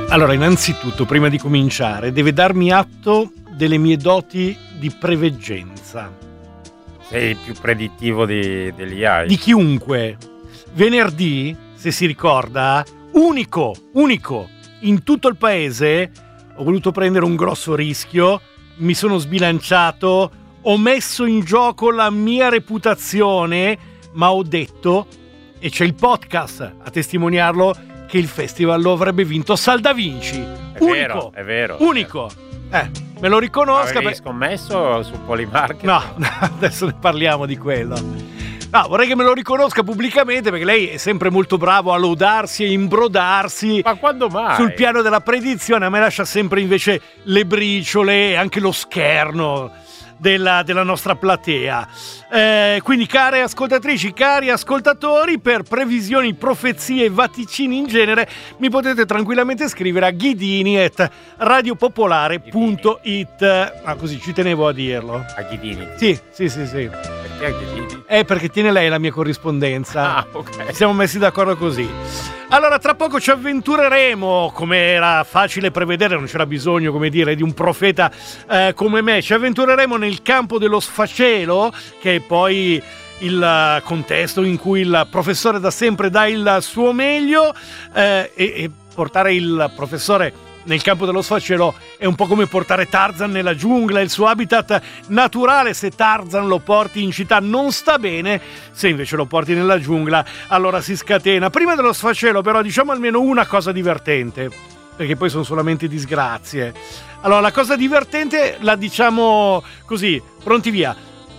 Allora, innanzitutto, prima di cominciare, deve darmi atto delle mie doti di preveggenza. Sei il più predittivo degli AI. Di chiunque. Venerdì, se si ricorda, unico, in tutto il paese, ho voluto prendere un grosso rischio, mi sono sbilanciato, ho messo in gioco la mia reputazione, ma ho detto, e c'è il podcast a testimoniarlo, che il festival lo avrebbe vinto Salda Vinci. È vero. Unico. Me lo riconosca. Avevi scommesso su Polymarket? No, adesso ne parliamo di quello. No, vorrei che me lo riconosca pubblicamente, perché lei è sempre molto bravo a lodarsi e imbrodarsi. Ma quando mai? Sul piano della predizione, a me lascia sempre invece le briciole e anche lo scherno della nostra platea. Quindi, care ascoltatrici, cari ascoltatori, per previsioni, profezie e vaticini in genere mi potete tranquillamente scrivere a ghidini@radiopopolare.it. Così ci tenevo a dirlo. A Ghidini? Sì. Perché a Ghidini? Perché tiene lei la mia corrispondenza. Ah, ok. Siamo messi d'accordo così. Allora, tra poco ci avventureremo, come era facile prevedere, non c'era bisogno, come dire, di un profeta come me, ci avventureremo nel campo dello sfacelo, che è poi il contesto in cui il professore da sempre dà il suo meglio, e portare il professore nel campo dello sfacelo è un po' come portare Tarzan nella giungla, il suo habitat naturale. Se Tarzan lo porti in città non sta bene, se invece lo porti nella giungla allora si scatena. Prima dello sfacelo però diciamo almeno una cosa divertente, perché poi sono solamente disgrazie. Allora, la cosa divertente la diciamo così, pronti via: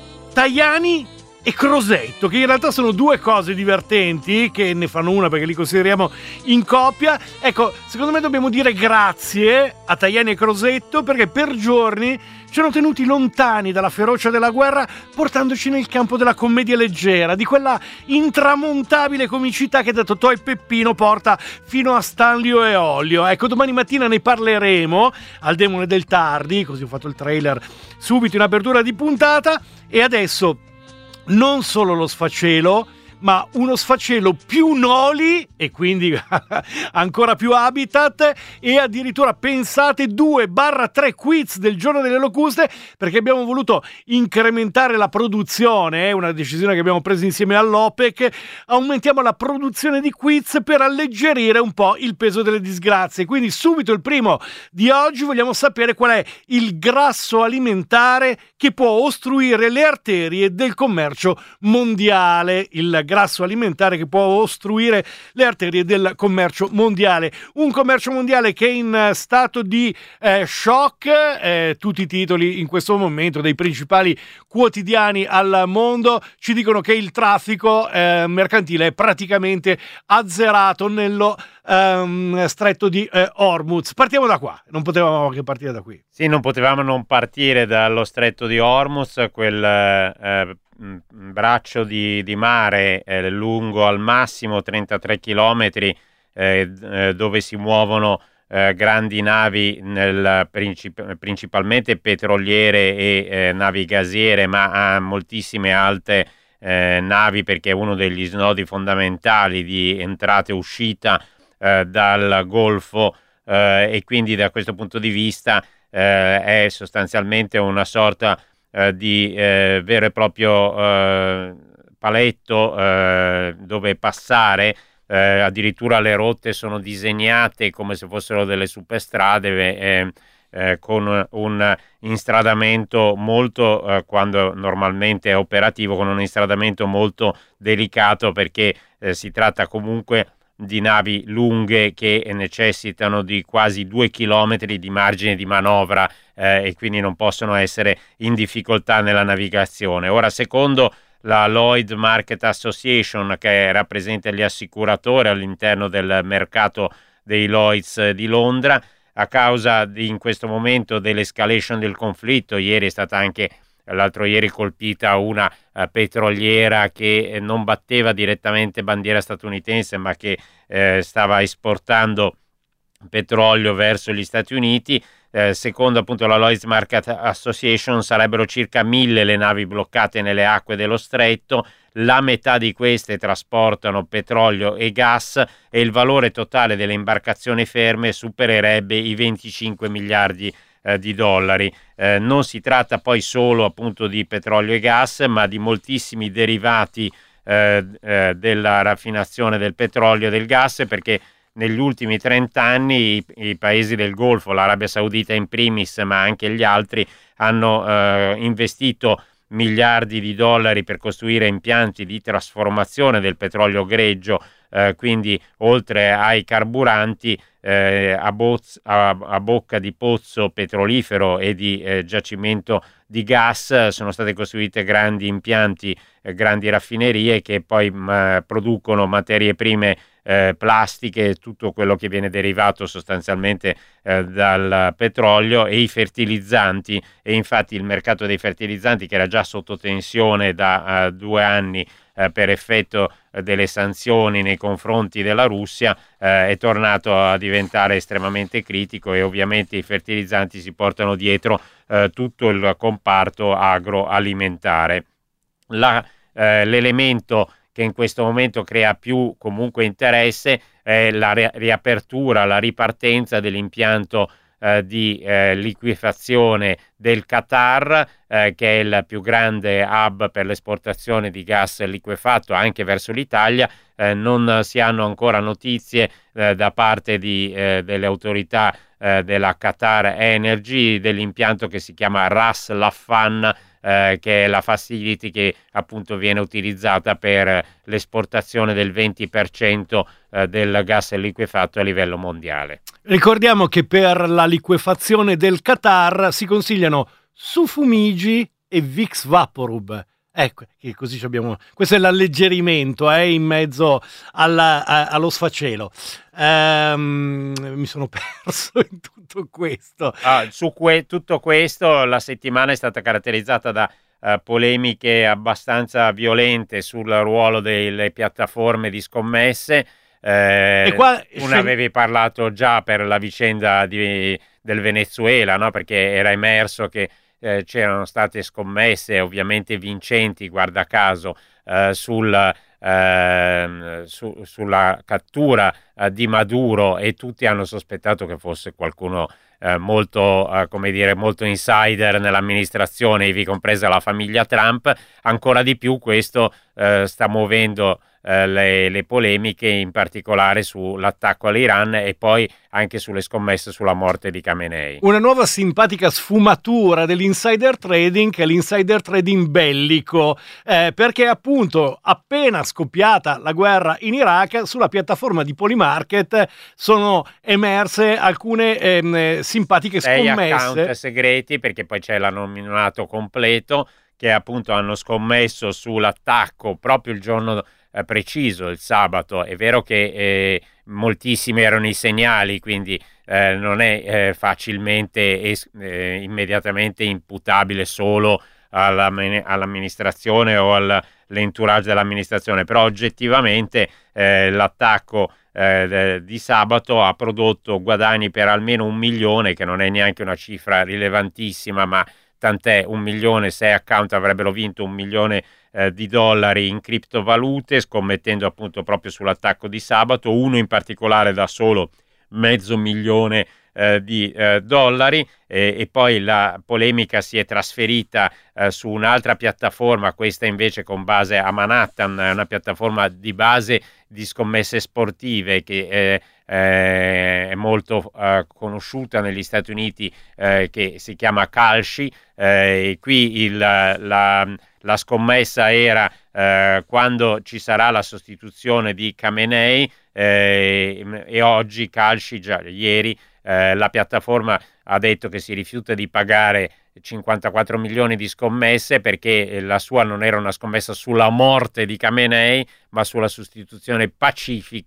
Tajani e Crosetto, che in realtà sono due cose divertenti, che ne fanno una perché li consideriamo in coppia. Ecco, secondo me dobbiamo dire grazie a Tajani e Crosetto, perché per giorni ci hanno tenuti lontani dalla ferocia della guerra, portandoci nel campo della commedia leggera, di quella intramontabile comicità che da Totò e Peppino porta fino a Stanlio e Ollio. Ecco, domani mattina ne parleremo al Demone del Tardi, così ho fatto il trailer subito in apertura di puntata. E adesso non solo lo sfacelo, ma uno sfacelo più noli e quindi ancora più habitat, e addirittura, pensate, 2/3 quiz del giorno delle locuste, perché abbiamo voluto incrementare la produzione, è una decisione che abbiamo preso insieme all'OPEC. Aumentiamo la produzione di quiz per alleggerire un po' il peso delle disgrazie. Quindi subito il primo di oggi, vogliamo sapere qual è il grasso alimentare che può ostruire le arterie del commercio mondiale. Il grasso alimentare che può ostruire le arterie del commercio mondiale. Un commercio mondiale che è in stato di shock. Tutti i titoli in questo momento dei principali quotidiani al mondo ci dicono che il traffico mercantile è praticamente azzerato nello stretto di Hormuz. Partiamo da qua, non potevamo che partire da qui. Sì, non potevamo non partire dallo stretto di Hormuz, quel braccio di mare lungo al massimo 33 chilometri, dove si muovono grandi navi, principalmente petroliere e navi gasiere, ma moltissime altre navi, perché è uno degli snodi fondamentali di entrata e uscita dal Golfo, e quindi da questo punto di vista è sostanzialmente una sorta di vero e proprio paletto dove passare. Addirittura le rotte sono disegnate come se fossero delle superstrade, con un instradamento molto, quando normalmente è operativo, con un instradamento molto delicato, perché si tratta comunque di navi lunghe che necessitano di quasi 2 chilometri di margine di manovra, e quindi non possono essere in difficoltà nella navigazione. Ora, secondo la Lloyd Market Association, che rappresenta gli assicuratori all'interno del mercato dei Lloyds di Londra, a causa in questo momento dell'escalation del conflitto, ieri è stata anche l'altro ieri colpita una petroliera che non batteva direttamente bandiera statunitense, ma che stava esportando petrolio verso gli Stati Uniti. secondo appunto la Lloyd's Market Association sarebbero circa 1000 le navi bloccate nelle acque dello stretto, la metà di queste trasportano petrolio e gas e il valore totale delle imbarcazioni ferme supererebbe i 25 miliardi di dollari. Non si tratta poi solo appunto di petrolio e gas, ma di moltissimi derivati della raffinazione del petrolio e del gas, perché negli ultimi 30 anni i paesi del Golfo, l'Arabia Saudita in primis, ma anche gli altri, hanno investito miliardi di dollari per costruire impianti di trasformazione del petrolio greggio, quindi oltre ai carburanti a bocca di pozzo petrolifero e di giacimento di gas sono state costruite grandi impianti, grandi raffinerie che poi producono materie prime, plastiche, tutto quello che viene derivato sostanzialmente dal petrolio, e i fertilizzanti. E infatti il mercato dei fertilizzanti, che era già sotto tensione da 2 anni per effetto delle sanzioni nei confronti della Russia, è tornato a diventare estremamente critico, e ovviamente i fertilizzanti si portano dietro tutto il comparto agroalimentare. L'elemento che in questo momento crea più comunque interesse è la riapertura, la ripartenza dell'impianto di liquefazione del Qatar, che è il più grande hub per l'esportazione di gas liquefatto anche verso l'Italia. Non si hanno ancora notizie da parte delle autorità della Qatar Energy dell'impianto che si chiama Ras Laffan, che è la facility che appunto viene utilizzata per l'esportazione del 20% del gas liquefatto a livello mondiale. Ricordiamo che per la liquefazione del Qatar si consigliano Sufumigi e Vicks Vaporub. Ecco, che così abbiamo. Questo è l'alleggerimento in mezzo allo sfacelo. Mi sono perso in tutto questo. Tutto questo, la settimana è stata caratterizzata da polemiche abbastanza violente sul ruolo delle piattaforme di scommesse. E qua tu ne avevi parlato già per la vicenda del Venezuela, no? Perché era emerso che c'erano state scommesse ovviamente vincenti, guarda caso, sulla cattura di Maduro, e tutti hanno sospettato che fosse qualcuno molto insider nell'amministrazione, ivi compresa la famiglia Trump. Ancora di più questo sta muovendo le polemiche, in particolare sull'attacco all'Iran e poi anche sulle scommesse sulla morte di Khamenei. Una nuova simpatica sfumatura dell'insider trading, che è l'insider trading bellico, perché appunto appena scoppiata la guerra in Iraq, sulla piattaforma di Polymarket sono emerse alcune simpatiche scommesse. 6 account segreti, perché poi c'è l'anonimato completo, che appunto hanno scommesso sull'attacco proprio il giorno preciso, il sabato. È vero che moltissimi erano i segnali, quindi non è facilmente immediatamente imputabile solo all'amministrazione o all'entourage dell'amministrazione, però oggettivamente l'attacco di sabato ha prodotto guadagni per almeno 1 milione, che non è neanche una cifra rilevantissima, ma tant'è. 1 milione, 6 account avrebbero vinto 1 milione di dollari in criptovalute, scommettendo appunto proprio sull'attacco di sabato. Uno in particolare da solo $500,000 di dollari, e poi la polemica si è trasferita su un'altra piattaforma, questa invece con base a Manhattan, una piattaforma di base di scommesse sportive che è molto conosciuta negli Stati Uniti, che si chiama Kalshi. E qui la scommessa era quando ci sarà la sostituzione di Khamenei, e oggi Kalshi, già ieri, la piattaforma ha detto che si rifiuta di pagare 54 milioni di scommesse, perché la sua non era una scommessa sulla morte di Khamenei, ma sulla sostituzione pacifica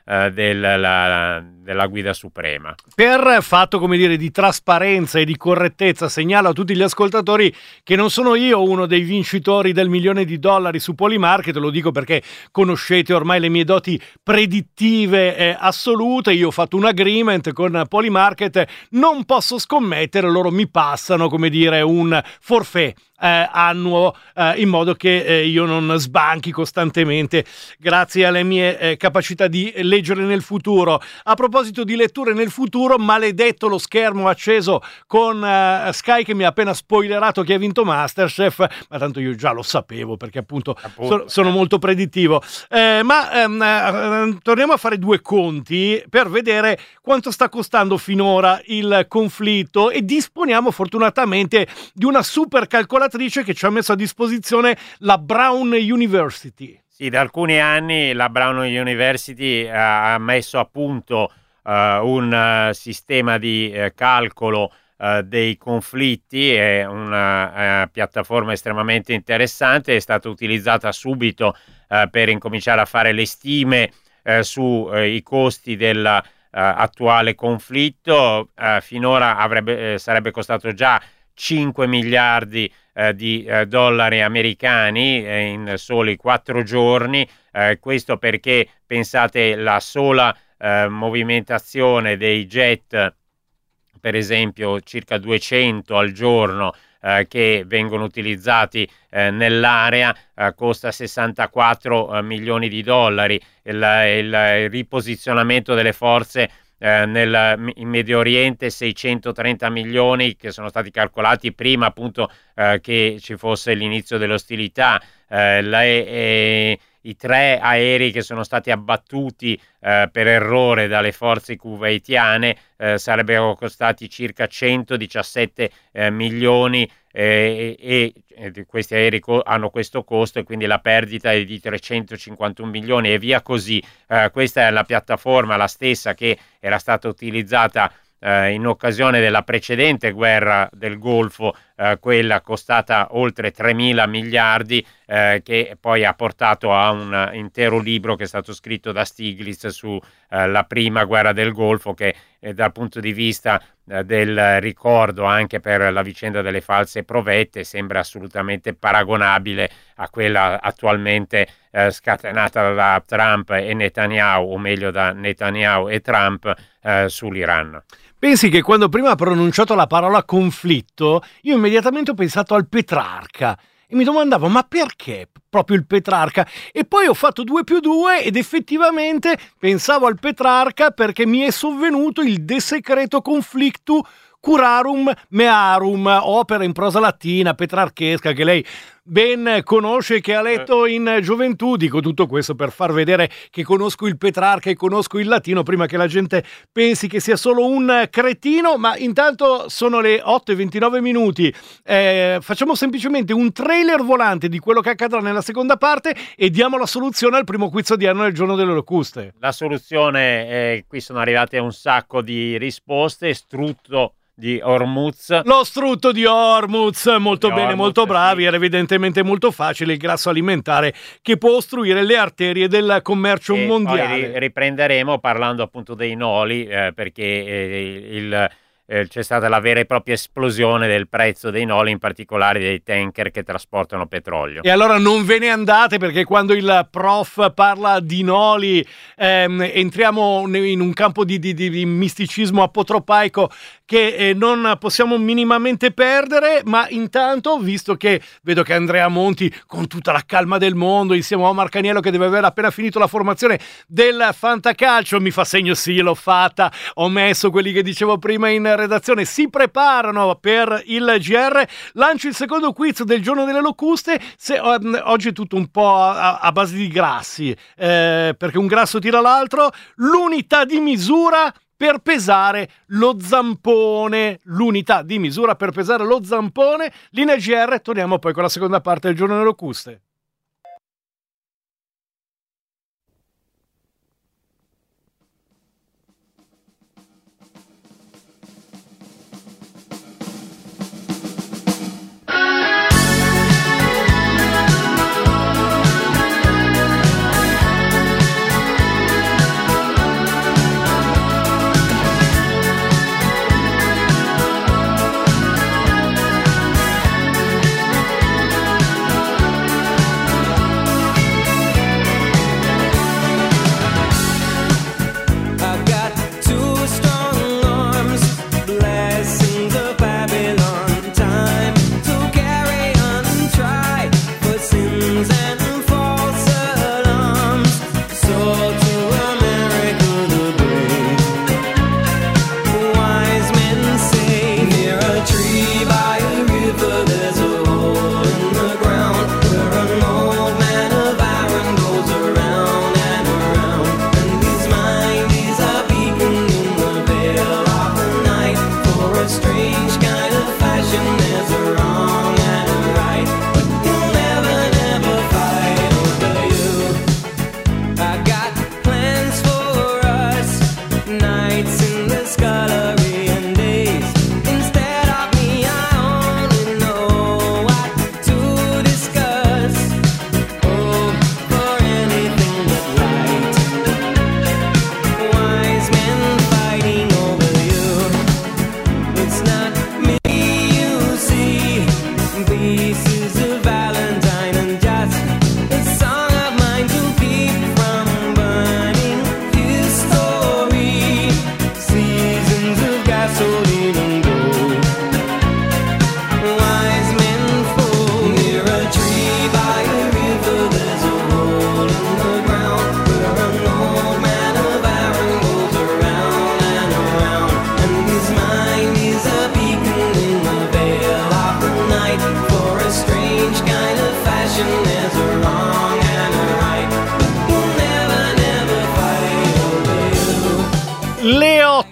della guida suprema. Per fatto, come dire, di trasparenza e di correttezza, segnalo a tutti gli ascoltatori che non sono io uno dei vincitori del $1 milione su Polymarket, lo dico perché conoscete ormai le mie doti predittive assolute. Io ho fatto un agreement con Polymarket, non posso scommettere, loro mi passano, come dire, un forfait annuo in modo che io non sbanchi costantemente grazie alle mie capacità di leggere nel futuro. A proposito di letture nel futuro, maledetto lo schermo acceso con Sky che mi ha appena spoilerato chi ha vinto Masterchef, ma tanto io già lo sapevo perché appunto sono molto predittivo, ma torniamo a fare due conti per vedere quanto sta costando finora il conflitto, e disponiamo fortunatamente di una super calcolatrice che ci ha messo a disposizione la Brown University. Sì, da alcuni anni la Brown University ha messo a punto un sistema di calcolo dei conflitti. È una piattaforma estremamente interessante, è stata utilizzata subito per incominciare a fare le stime sui costi dell'attuale conflitto. Finora sarebbe costato già 5 miliardi di dollari americani in soli 4 giorni. Questo perché, pensate, la sola movimentazione dei jet, per esempio circa 200 al giorno che vengono utilizzati nell'area, costa 64 milioni di dollari. Il riposizionamento delle forze in Medio Oriente 630 milioni che sono stati calcolati prima appunto che ci fosse l'inizio delle ostilità. I 3 aerei che sono stati abbattuti per errore dalle forze kuwaitiane sarebbero costati circa 117 milioni e questi aerei hanno questo costo, e quindi la perdita è di 351 milioni e via così. Questa è la piattaforma, la stessa che era stata utilizzata in occasione della precedente guerra del Golfo, quella costata oltre 3.000 miliardi, che poi ha portato a un intero libro che è stato scritto da Stiglitz su la prima guerra del Golfo, che dal punto di vista del ricordo anche per la vicenda delle false provette sembra assolutamente paragonabile a quella attualmente scatenata da Trump e Netanyahu, o meglio da Netanyahu e Trump sull'Iran. Pensi che quando prima ha pronunciato la parola conflitto, io immediatamente ho pensato al Petrarca e mi domandavo, ma perché proprio il Petrarca? E poi ho fatto 2 più 2 ed effettivamente pensavo al Petrarca perché mi è sovvenuto il De Secreto Conflictu Curarum Mearum, opera in prosa latina petrarchesca che lei ben conosce e che ha letto in gioventù. Dico tutto questo per far vedere che conosco il Petrarca e conosco il latino prima che la gente pensi che sia solo un cretino. Ma intanto sono le 8:29. Facciamo semplicemente un trailer volante di quello che accadrà nella seconda parte e diamo la soluzione al primo quiz odierno del giorno delle locuste. La soluzione, qui sono arrivate un sacco di risposte. Strutto di Hormuz. Lo strutto di Hormuz, molto di bene, Hormuz, molto bravi, sì. Era evidentemente molto facile, il grasso alimentare che può ostruire le arterie del commercio mondiale. Poi riprenderemo parlando appunto dei noli, perché c'è stata la vera e propria esplosione del prezzo dei noli, in particolare dei tanker che trasportano petrolio. E allora non ve ne andate, perché quando il prof parla di noli entriamo in un campo di misticismo apotropaico che non possiamo minimamente perdere. Ma intanto, visto che vedo che Andrea Monti, con tutta la calma del mondo, insieme a Omar Caniello che deve aver appena finito la formazione del Fantacalcio, mi fa segno sì, l'ho fatta, ho messo quelli che dicevo prima in redazione, si preparano per il GR. Lancio il secondo quiz del giorno delle locuste. Oggi è tutto un po' a base di grassi, perché un grasso tira l'altro. L'unità di misura per pesare lo zampone. L'unità di misura per pesare lo zampone. Linea GR, torniamo poi con la seconda parte del giorno delle locuste.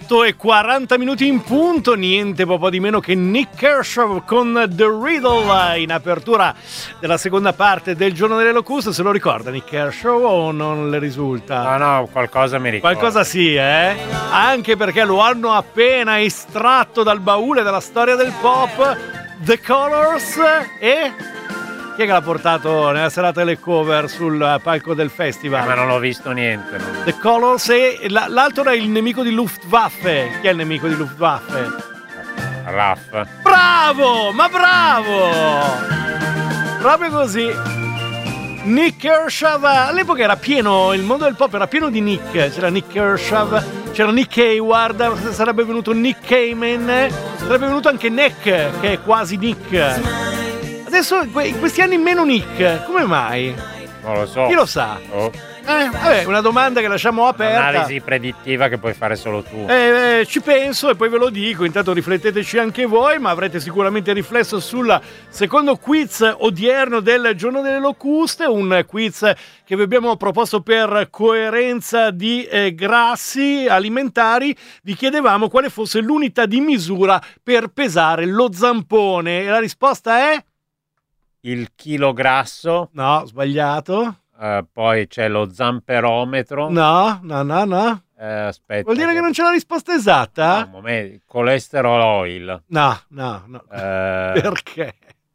8:40 in punto, niente po' di meno che Nick Kershaw con The Riddle in apertura della seconda parte del Giorno delle Locuste. Se lo ricorda Nick Kershaw o non le risulta? No, qualcosa mi ricorda. Qualcosa sì, anche perché lo hanno appena estratto dal baule della storia del pop, The Colors, e... chi è che l'ha portato nella serata delle cover sul palco del festival? Ma non ho visto niente. No? The Colors, e l'altro era il nemico di Luftwaffe. Chi è il nemico di Luftwaffe? Raff. Bravo! Ma bravo! Proprio così. Nick Kershaw, all'epoca era pieno, il mondo del pop era pieno di Nick. C'era Nick Kershaw, c'era Nick Hayward, sarebbe venuto Nick Cayman, sarebbe venuto anche Nick, che è quasi Nick. Adesso in questi anni meno Nick, come mai? Non lo so. Chi lo sa? Vabbè, una domanda che lasciamo aperta. Un'analisi predittiva che puoi fare solo tu. Ci penso e poi ve lo dico, intanto rifletteteci anche voi, ma avrete sicuramente riflesso sul secondo quiz odierno del Giorno delle Locuste, un quiz che vi abbiamo proposto per coerenza di grassi alimentari. Vi chiedevamo quale fosse l'unità di misura per pesare lo zampone e la risposta è... il chilo grasso. No, sbagliato. Poi c'è lo zamperometro. No. Aspetta. Vuol dire che non c'è la risposta esatta? No, colesterol oil. No. Perché?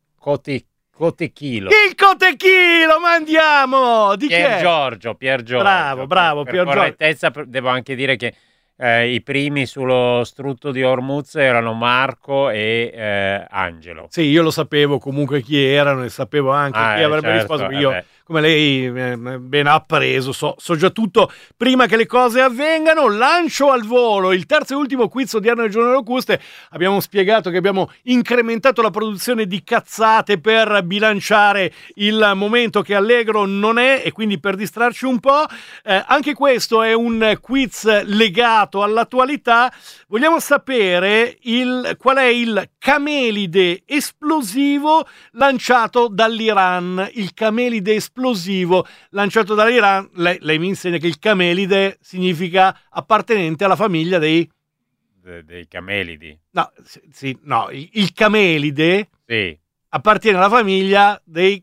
Cotechilo. Il cotechilo, ma andiamo! Di Pier che? Giorgio. Bravo, per Pier Giorgio. correttezza devo anche dire che i primi sullo strutto di Hormuz erano Marco e Angelo. Sì, io lo sapevo comunque chi erano e sapevo anche chi avrebbe risposto. Io, come lei ben ha appreso, so già tutto prima che le cose avvengano. Lancio al volo il terzo e ultimo quiz odierno del Giorno delle Locuste. Abbiamo spiegato che abbiamo incrementato la produzione di cazzate per bilanciare il momento che allegro non è e quindi per distrarci un po'. Anche questo è un quiz legato all'attualità. Vogliamo sapere qual è il camelide esplosivo lanciato dall'Iran. Il camelide esplosivo lanciato dall'Iran. Lei mi insegna che il camelide significa appartenente alla famiglia dei camelidi. No, sì, no, il camelide appartiene alla famiglia dei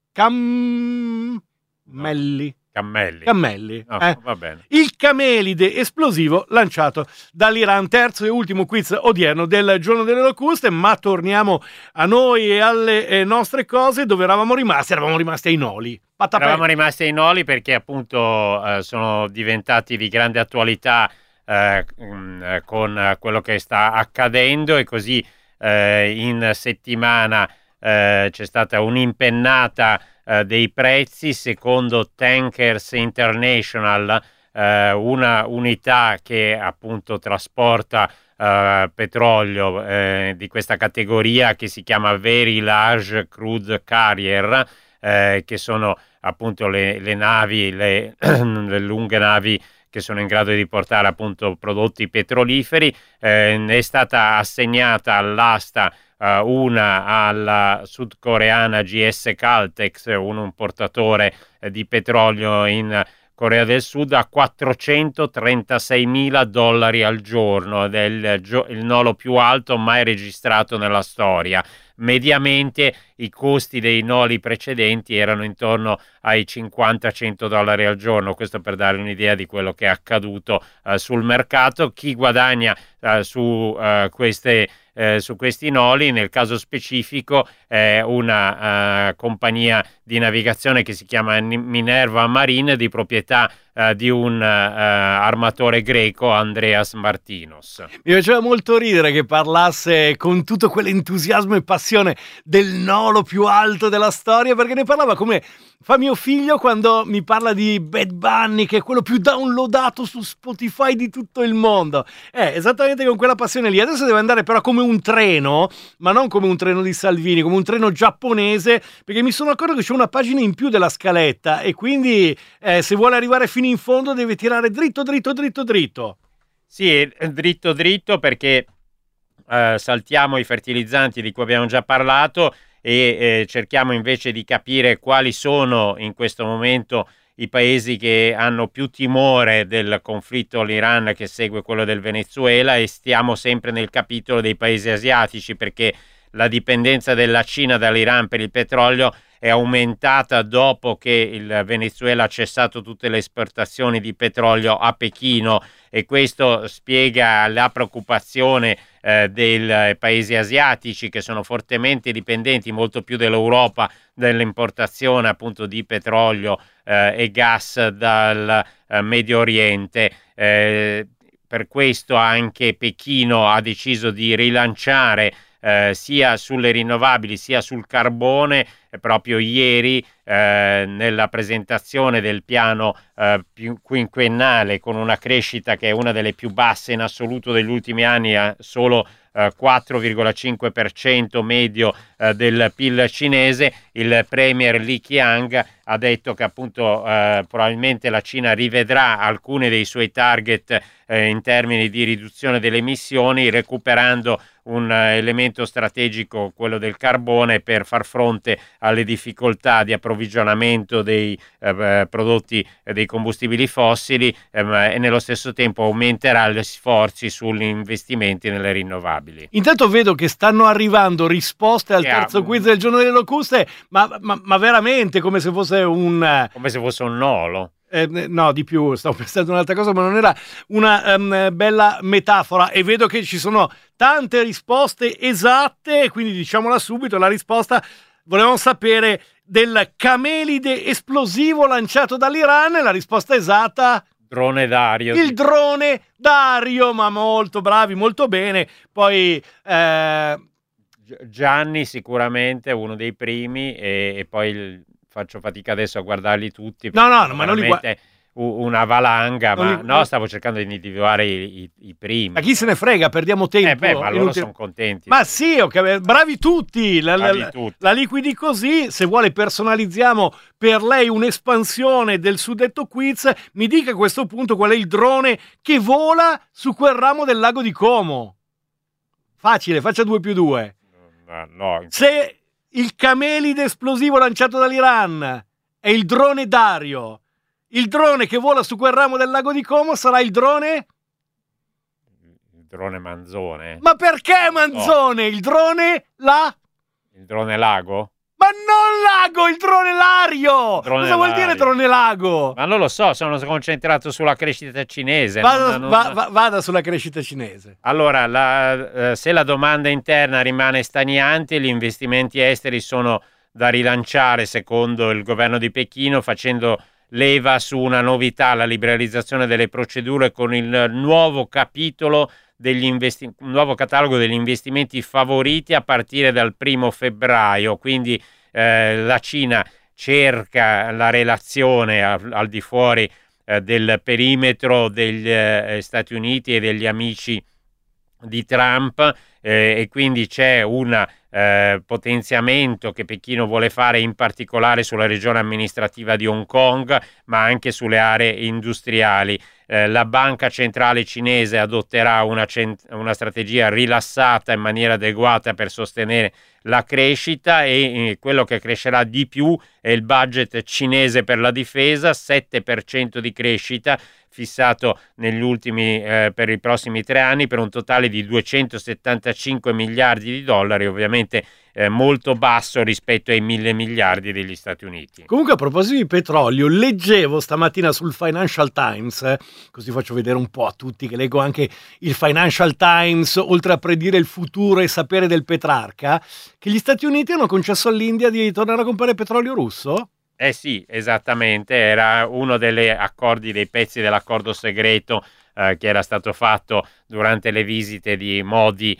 cammelli. Cammelli. Va bene. Il camelide esplosivo lanciato dall'Iran. Terzo e ultimo quiz odierno del Giorno delle Locuste, ma torniamo a noi e alle nostre cose. Dove eravamo rimasti? Eravamo rimasti ai noli. Eravamo rimasti ai noli perché appunto sono diventati di grande attualità con quello che sta accadendo, e così in settimana c'è stata un'impennata dei prezzi. Secondo Tankers International, una unità che appunto trasporta petrolio di questa categoria, che si chiama Very Large Crude Carrier, che sono appunto le navi, le lunghe navi che sono in grado di portare appunto prodotti petroliferi, è stata assegnata all'asta una alla sudcoreana GS Caltex, un portatore di petrolio in Corea del Sud, a $436.000 al giorno, ed è il nolo più alto mai registrato nella storia. Mediamente i costi dei noli precedenti erano intorno ai $50-100 al giorno, questo per dare un'idea di quello che è accaduto sul mercato. Chi guadagna su questi noli, nel caso specifico, è una compagnia di navigazione che si chiama Minerva Marine, di proprietà di un armatore greco, Andreas Martinos. Mi faceva molto ridere che parlasse con tutto quell'entusiasmo e passione del nolo più alto della storia, perché ne parlava come fa mio figlio quando mi parla di Bad Bunny, che è quello più downloadato su Spotify di tutto il mondo. Esattamente con quella passione lì. Adesso deve andare però come un treno, ma non come un treno di Salvini, come un treno giapponese, perché mi sono accorto che c'è una pagina in più della scaletta, e quindi se vuole arrivare fino in fondo deve tirare dritto. Sì, dritto, perché saltiamo i fertilizzanti di cui abbiamo già parlato e cerchiamo invece di capire quali sono in questo momento i paesi che hanno più timore del conflitto all'Iran, che segue quello del Venezuela, e stiamo sempre nel capitolo dei paesi asiatici, perché la dipendenza della Cina dall'Iran per il petrolio è aumentata dopo che il Venezuela ha cessato tutte le esportazioni di petrolio a Pechino, e questo spiega la preoccupazione dei paesi asiatici, che sono fortemente dipendenti, molto più dell'Europa, dell'importazione appunto di petrolio e gas dal Medio Oriente. Per questo anche Pechino ha deciso di rilanciare sia sulle rinnovabili sia sul carbone. Proprio ieri nella presentazione del piano quinquennale, con una crescita che è una delle più basse in assoluto degli ultimi anni, solo 4,5% medio del PIL cinese, il premier Li Qiang ha detto che appunto probabilmente la Cina rivedrà alcuni dei suoi target in termini di riduzione delle emissioni, recuperando un elemento strategico, quello del carbone, per far fronte alle difficoltà di approvvigionamento dei prodotti dei combustibili fossili, e nello stesso tempo aumenterà gli sforzi sugli investimenti nelle rinnovabili. Intanto vedo che stanno arrivando risposte al terzo quiz del giorno delle locuste, ma veramente come se fosse come se fosse un nolo. No, di più, stavo pensando un'altra cosa, ma non era una bella metafora, e vedo che ci sono tante risposte esatte, quindi diciamola subito, la risposta volevamo sapere del camelide esplosivo lanciato dall'Iran, la risposta esatta... Drone Dario. Il drone Dario, ma molto bravi, molto bene. Poi... Gianni sicuramente uno dei primi, e poi... faccio fatica adesso a guardarli tutti. No, ma non li guardo. Una valanga, stavo cercando di individuare i primi. Ma chi se ne frega, perdiamo tempo. Ma loro sono contenti. Ma sì, okay, bravi tutti. La liquidi così. Se vuole personalizziamo per lei un'espansione del suddetto quiz. Mi dica a questo punto qual è il drone che vola su quel ramo del lago di Como. Facile, faccia 2+2. No. Se il camelide esplosivo lanciato dall'Iran è il drone Dario, il drone che vola su quel ramo del lago di Como sarà il drone? Il drone Manzone. Ma perché Manzone? Il drone Il drone Lago? Ma non Lago, il drone Lario! Cosa vuol dire drone Lago? Ma non lo so, sono concentrato sulla crescita cinese. Vada sulla crescita cinese. Allora, se la domanda interna rimane stagnante, gli investimenti esteri sono da rilanciare, secondo il governo di Pechino, facendo leva su una novità, la liberalizzazione delle procedure, con il nuovo capitolo nuovo catalogo degli investimenti favoriti a partire dal 1° febbraio. Quindi la Cina cerca la relazione al di fuori del perimetro degli Stati Uniti e degli amici di Trump, e quindi c'è un potenziamento che Pechino vuole fare, in particolare sulla regione amministrativa di Hong Kong, ma anche sulle aree industriali. La banca centrale cinese adotterà una strategia rilassata in maniera adeguata per sostenere la crescita, e quello che crescerà di più è il budget cinese per la difesa, 7% di crescita fissato negli ultimi per i prossimi 3 anni, per un totale di 275 miliardi di dollari, ovviamente molto basso rispetto ai 1.000 miliardi degli Stati Uniti. Comunque, a proposito di petrolio, leggevo stamattina sul Financial Times, così faccio vedere un po' a tutti che leggo anche il Financial Times, oltre a predire il futuro e sapere del Petrarca, che gli Stati Uniti hanno concesso all'India di tornare a comprare petrolio russo? Sì, esattamente, era uno degli accordi, dei pezzi dell'accordo segreto che era stato fatto durante le visite di Modi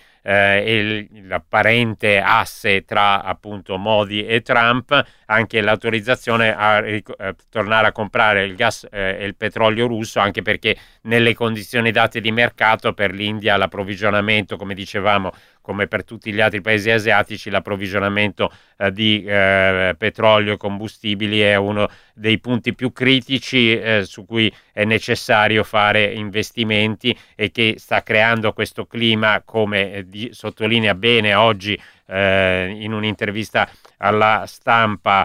e l'apparente asse tra appunto Modi e Trump, anche l'autorizzazione a tornare a comprare il gas e il petrolio russo, anche perché nelle condizioni date di mercato per l'India l'approvvigionamento, come dicevamo, come per tutti gli altri paesi asiatici, l'approvvigionamento di petrolio e combustibili è uno dei punti più critici su cui è necessario fare investimenti, e che sta sta creando questo clima, come sottolinea bene oggi in un'intervista alla Stampa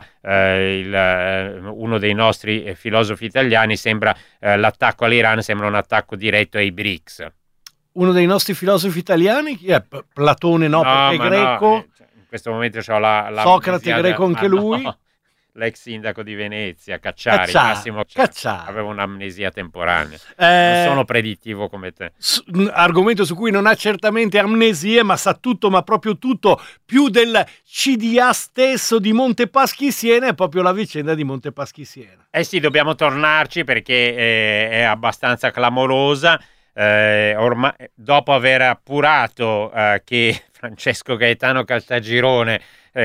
uno dei nostri filosofi italiani. Sembra l'attacco all'Iran sembra un attacco diretto ai BRICS. Uno dei nostri filosofi italiani? Chi è? Platone no, perché è greco. No, in questo momento c'ho la Socrate greco anche lui. No. L'ex sindaco di Venezia, Cacciari, Cacciari. aveva un'amnesia temporanea. Non sono predittivo come te. Argomento su cui non ha certamente amnesie, ma sa tutto, ma proprio tutto, più del CDA stesso di Montepaschi Siena, è proprio la vicenda di Montepaschi Siena. Sì, dobbiamo tornarci perché è abbastanza clamorosa. Ormai, dopo aver appurato che Francesco Gaetano Caltagirone,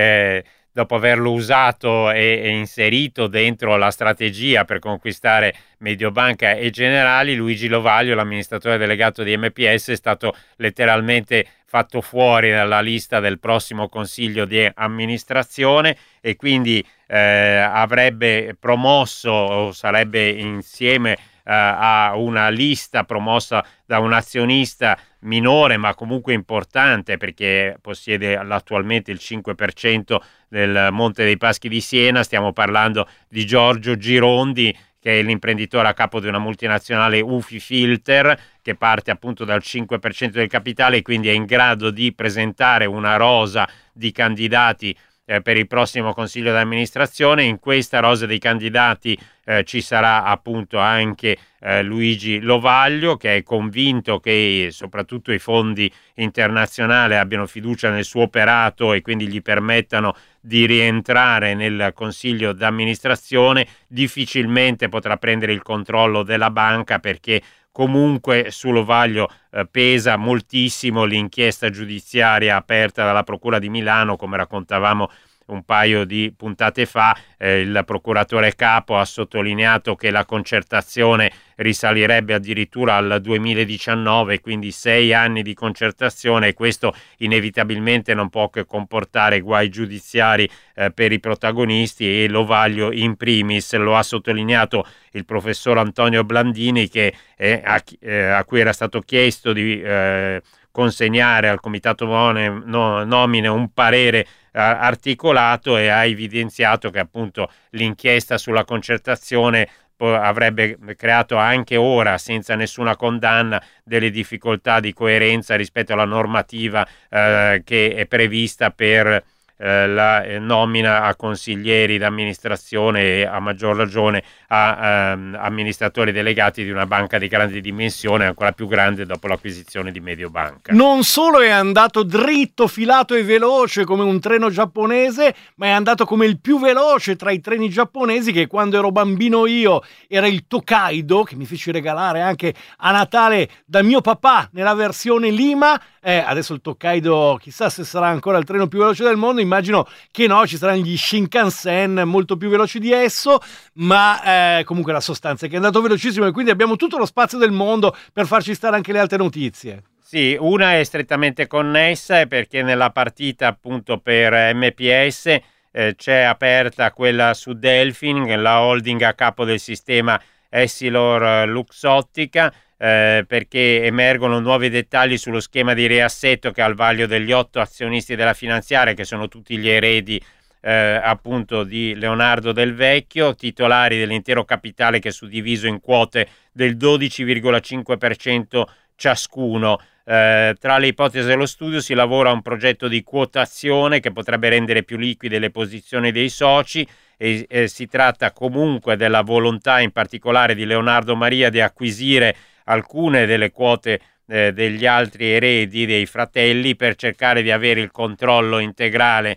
dopo averlo usato e inserito dentro la strategia per conquistare Mediobanca e Generali, Luigi Lovaglio, l'amministratore delegato di MPS, è stato letteralmente fatto fuori dalla lista del prossimo consiglio di amministrazione e quindi avrebbe promosso o sarebbe insieme a una lista promossa da un azionista minore ma comunque importante, perché possiede attualmente il 5% del Monte dei Paschi di Siena. Stiamo parlando di Giorgio Girondi, che è l'imprenditore a capo di una multinazionale UFI Filter, che parte appunto dal 5% del capitale e quindi è in grado di presentare una rosa di candidati per il prossimo consiglio d'amministrazione. In questa rosa dei candidati ci sarà appunto anche Luigi Lovaglio, che è convinto che soprattutto i fondi internazionali abbiano fiducia nel suo operato e quindi gli permettano di rientrare nel consiglio d'amministrazione. Difficilmente potrà prendere il controllo della banca, perché comunque su Lovaglio pesa moltissimo l'inchiesta giudiziaria aperta dalla Procura di Milano, come raccontavamo un paio di puntate fa. Il procuratore capo ha sottolineato che la concertazione risalirebbe addirittura al 2019, quindi 6 anni di concertazione, e questo inevitabilmente non può che comportare guai giudiziari per i protagonisti, e Lovaglio in primis. Lo ha sottolineato il professor Antonio Blandini, che a cui era stato chiesto di consegnare al Comitato Nomine un parere articolato, e ha evidenziato che appunto l'inchiesta sulla concertazione avrebbe creato anche ora, senza nessuna condanna, delle difficoltà di coerenza rispetto alla normativa che è prevista per la nomina a consiglieri d'amministrazione e a maggior ragione a amministratori delegati di una banca di grande dimensione, ancora più grande dopo l'acquisizione di Mediobanca. Non solo è andato dritto, filato e veloce come un treno giapponese, ma è andato come il più veloce tra i treni giapponesi, che quando ero bambino io era il Tokaido, che mi feci regalare anche a Natale da mio papà nella versione Lima. Adesso il Tokaido chissà se sarà ancora il treno più veloce del mondo. Immagino che no, ci saranno gli Shinkansen molto più veloci di esso, ma comunque la sostanza è che è andato velocissimo, e quindi abbiamo tutto lo spazio del mondo per farci stare anche le altre notizie. Sì, una è strettamente connessa, perché nella partita appunto per MPS c'è aperta quella su Delfin, la holding a capo del sistema Essilor Luxottica, perché emergono nuovi dettagli sullo schema di riassetto che ha il vaglio degli 8 azionisti della finanziaria, che sono tutti gli eredi appunto di Leonardo Del Vecchio, titolari dell'intero capitale, che è suddiviso in quote del 12,5% ciascuno. Tra le ipotesi dello studio si lavora a un progetto di quotazione che potrebbe rendere più liquide le posizioni dei soci, e si tratta comunque della volontà in particolare di Leonardo Maria di acquisire alcune delle quote degli altri eredi, dei fratelli, per cercare di avere il controllo integrale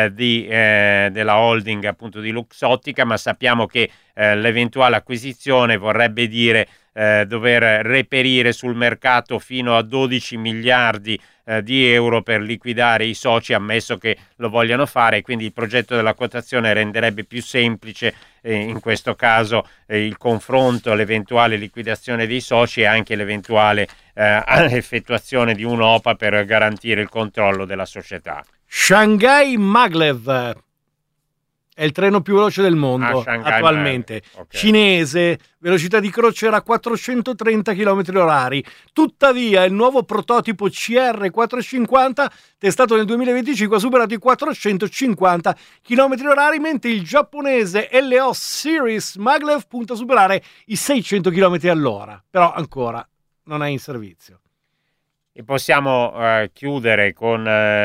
della holding appunto di Luxottica. Ma sappiamo che l'eventuale acquisizione vorrebbe dire dover reperire sul mercato fino a 12 miliardi di euro per liquidare i soci, ammesso che lo vogliano fare. Quindi il progetto della quotazione renderebbe più semplice in questo caso il confronto, l'eventuale liquidazione dei soci e anche l'eventuale effettuazione di un'OPA per garantire il controllo della società. Shanghai Maglev È il treno più veloce del mondo attualmente. Okay. Cinese, velocità di croce era 430 km/h. Tuttavia il nuovo prototipo CR450 testato nel 2025 ha superato i 450 km/h, mentre il giapponese LO Series Maglev punta a superare i 600 km/h, però ancora non è in servizio. E possiamo chiudere con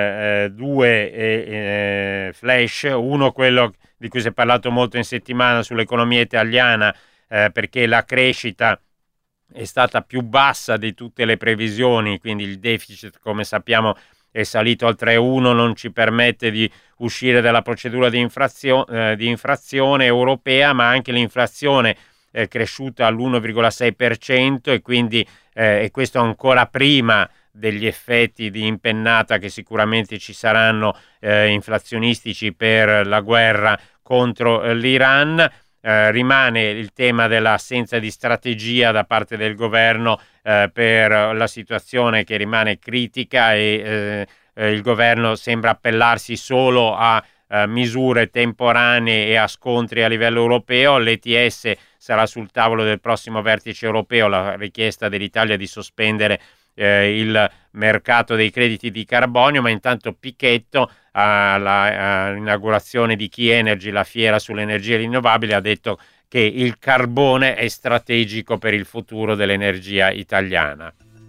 due flash, uno quello di cui si è parlato molto in settimana sull'economia italiana, perché la crescita è stata più bassa di tutte le previsioni, quindi il deficit, come sappiamo, è salito al 3,1, non ci permette di uscire dalla procedura di infrazione europea, ma anche l'inflazione è cresciuta all'1,6% e quindi e questo ancora prima degli effetti di impennata che sicuramente ci saranno inflazionistici per la guerra contro l'Iran. Rimane il tema dell'assenza di strategia da parte del governo per la situazione che rimane critica e il governo sembra appellarsi solo a misure temporanee e a scontri a livello europeo. L'ETS sarà sul tavolo del prossimo vertice europeo, la richiesta dell'Italia di sospendere il mercato dei crediti di carbonio, ma intanto Pichetto all'inaugurazione di Key Energy, la fiera sulle energie rinnovabili, ha detto che il carbone è strategico per il futuro dell'energia italiana.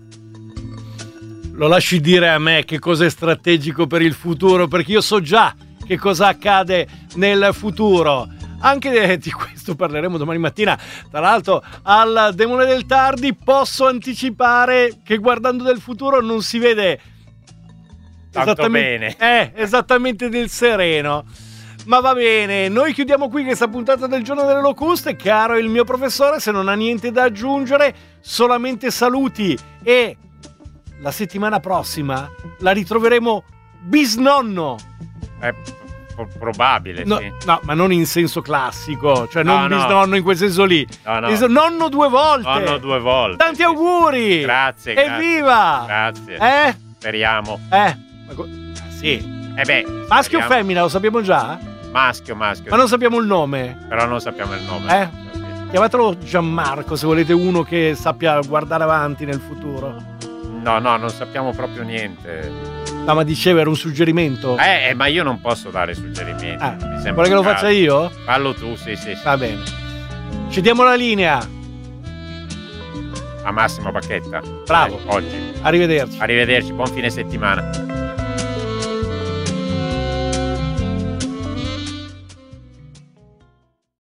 Lo lasci dire a me che cosa è strategico per il futuro, perché io so già che cosa accade nel futuro. Anche di questo parleremo domani mattina. Tra l'altro, al Demone del Tardi posso anticipare che guardando del futuro non si vede tanto bene. Esattamente del sereno. Ma va bene, noi chiudiamo qui questa puntata del Giorno delle Locuste. Caro il mio professore, se non ha niente da aggiungere, solamente saluti. E la settimana prossima la ritroveremo bisnonno. Probabile, no, sì. No, ma non in senso classico, cioè non no. bisnonno in quel senso lì. No. Nonno 2 volte. Nonno 2 volte. Tanti auguri. Grazie. Evviva. Grazie. Speriamo. Sì. Maschio o femmina, lo sappiamo già? Maschio. Ma non sappiamo il nome. Però non sappiamo il nome. Chiamatelo Gianmarco se volete uno che sappia guardare avanti nel futuro. No, non sappiamo proprio niente. No, ma dicevo, era un suggerimento. Ma io non posso dare suggerimenti. Vuole che lo faccia io? Fallo tu, sì. Va bene. Ci diamo la linea a Massimo Bacchetta. Bravo. Oggi. Arrivederci. Buon fine settimana.